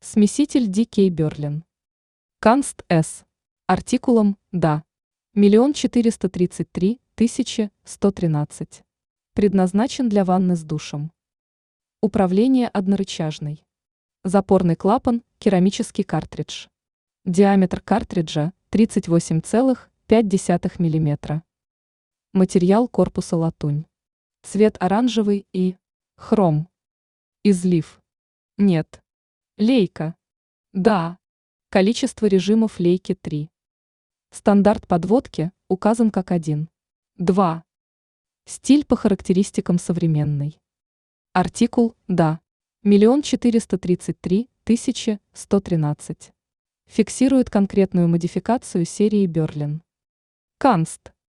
Смеситель DK Berlin. Канст С. Артикулом «Да». 1 433 113. Предназначен для ванны с душем. Управление однорычажный. Запорный клапан, керамический картридж. Диаметр картриджа 38,5 мм. Материал корпуса латунь. Цвет оранжевый и хром. Излив. Нет. Лейка. Да. Количество режимов лейки 3. Стандарт подводки указан как 1. 2. Стиль по характеристикам современный. Артикул «Да». 1 433 113. Фиксирует конкретную модификацию серии Berlin. Канст.